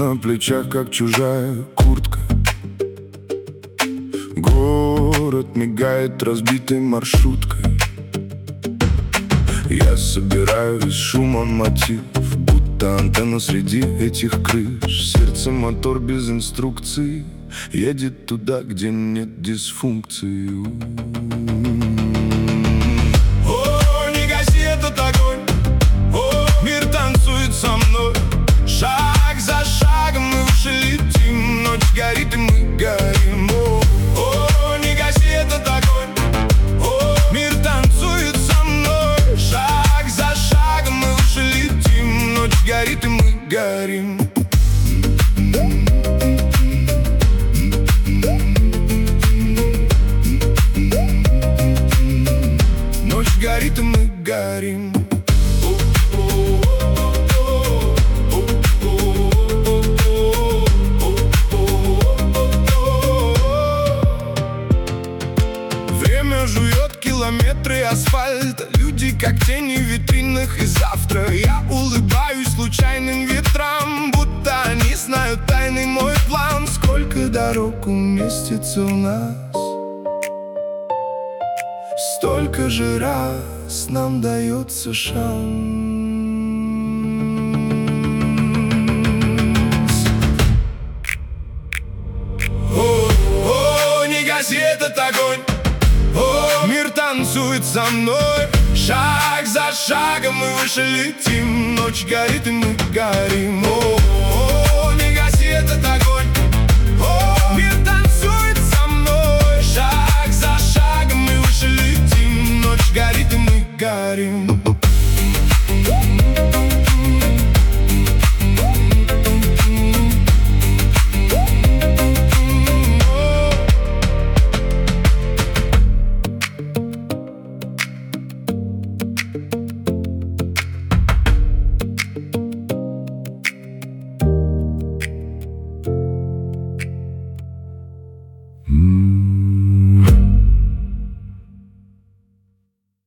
на плечах, как чужая куртка. Город мигает разбитой маршруткой. Я собираю из шума мотив, будто антенна среди этих крыш. Сердце мотор без инструкции едет туда, где нет дисфункции. О, не гаси этот огонь, о, мир танцует со мной. Шаг за шагом мы выше летим, ночь горит и мы горим. О, не гаси этот огонь, о, мир танцует со мной. Шаг за шагом мы выше летим, ночь горит и мы горим. Ночь горит и мы горим. Время жует километры асфальта, люди как тени в витринах. И завтра я улыбаюсь случайным ветрам, будто они знают тайный мой план. Сколько дорог уместится у нас, столько же раз нам дается шанс. О, не гаси этот огонь, о, мир танцует со мной. Шаг за шагом мы выше летим, ночь горит и мы горим. О, не гаси этот огонь, о, мир танцует со мной. Шаг за шагом мы выше летим, ночь горит и мы горим.